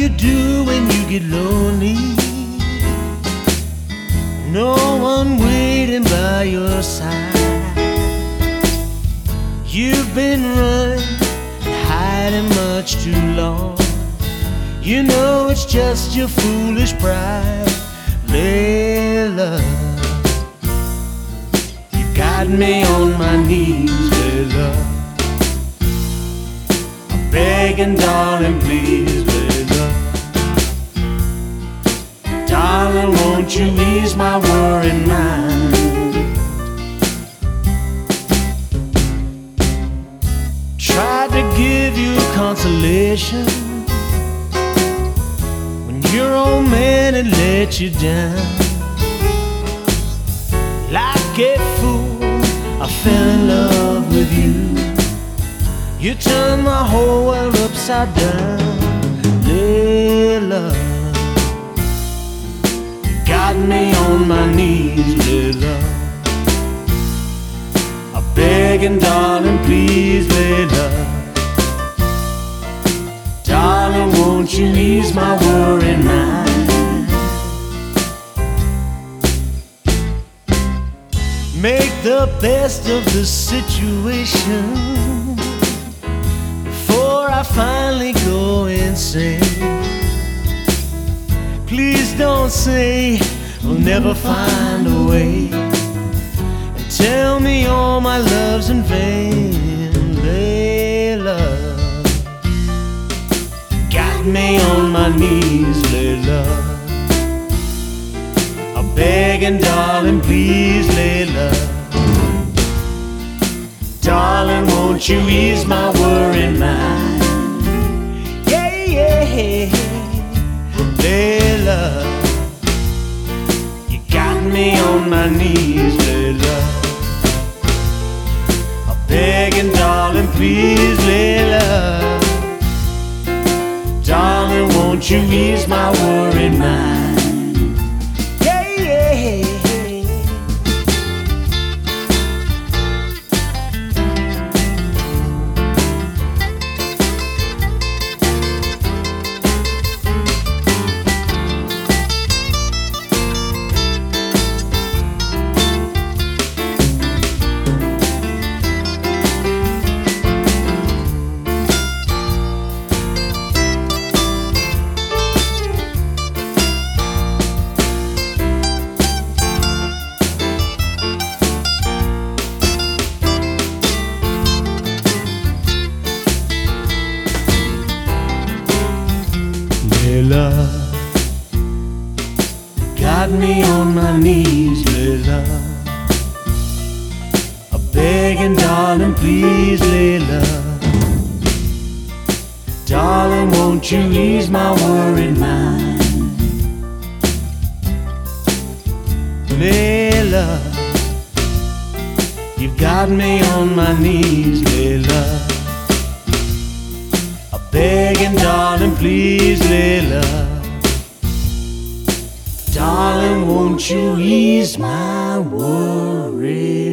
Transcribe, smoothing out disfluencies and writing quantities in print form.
you do when you get lonely? No one waiting by your side. You've been running, hiding much too long. You know it's just your foolish pride, Layla. You got me on my knees, Layla. I'm begging, darling, please, Layla. Darling, won't you ease my worried mind? Tried to give you consolation when your old man had let you down. Like a fool, I fell in love with you. You turned my whole world upside down, Layla. You got me on my knees, Layla. I'm begging, darling, please, Layla. Darling, won't you ease my worried mind? Make the best of the situation before I finally go insane. Please don't say we'll never find a way, and tell me all my love's in vain, Layla. Got me on my knees, Layla. I'm begging, darling, please, Layla. Darling, won't you ease my worried mind? Yeah, yeah, Layla. You got me on my knees, Layla. I'm begging, darling, please, Layla. Darling, won't you ease my worried mind? Yeah, yeah. Layla, got me on my knees, Layla. I'm begging, darling, please, Layla. Darling, won't you ease my worried mind? Layla, you've got me on my knees, Layla. Begging, darling, please, Layla. Darling, won't you ease my worry?